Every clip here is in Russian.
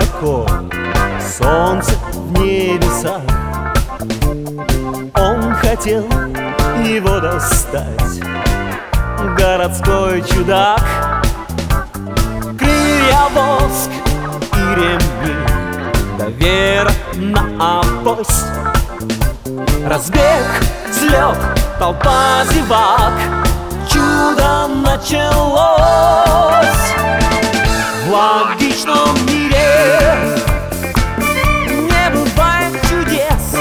высоко, солнце в небесах. Он хотел его достать, городской чудак. Крылья, воск и ремни, да вера на авось. Разбег, взлет, толпа зевак, чудо началось. В логичном мире не бывает чудес.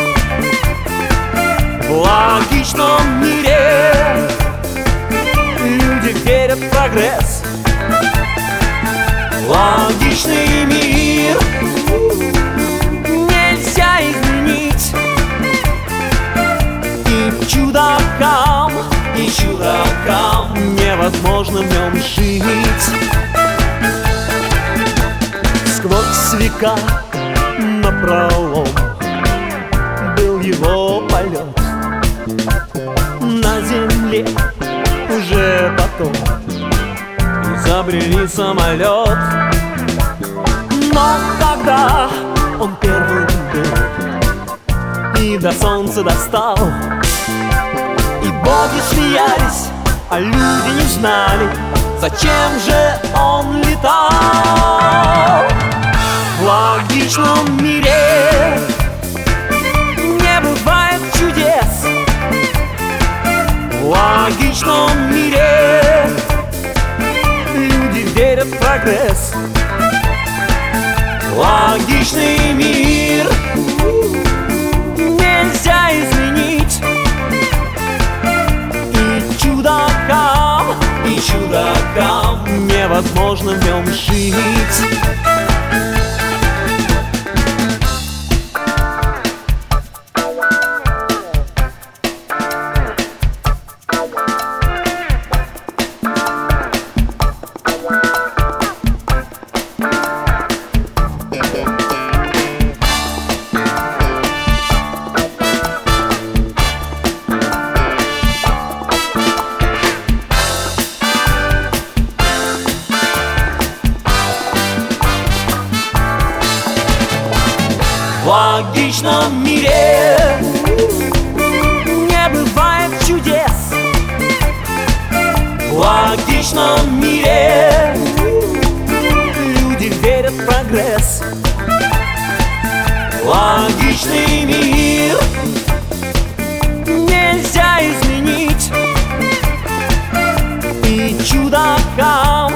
В логичном мире люди верят в прогресс. Логичный мир нельзя изменить. И чудакам невозможно в нем жить. Сквозь века напролом был его полет. На земле уже потом изобрели самолет. Но когда он первым был и до солнца достал, и боги смеялись, а люди не знали, зачем же он летал. В логичном мире не бывает чудес. В логичном мире люди верят в прогресс. Логичный мир нельзя изменить. И чудакам невозможно в нем жить. В логичном мире не бывает чудес. В логичном мире люди верят в прогресс. Логичный мир нельзя изменить. И чудакам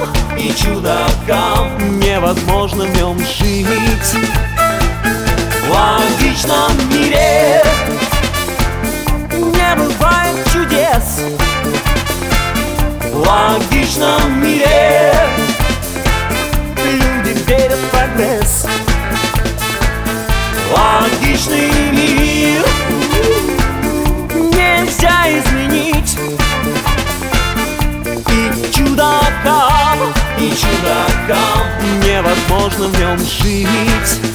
невозможно в нем жить. В логичном мире не бывает чудес. В логичном мире люди верят в прогресс. Логичный мир нельзя изменить. И чудакам невозможно в нем жить.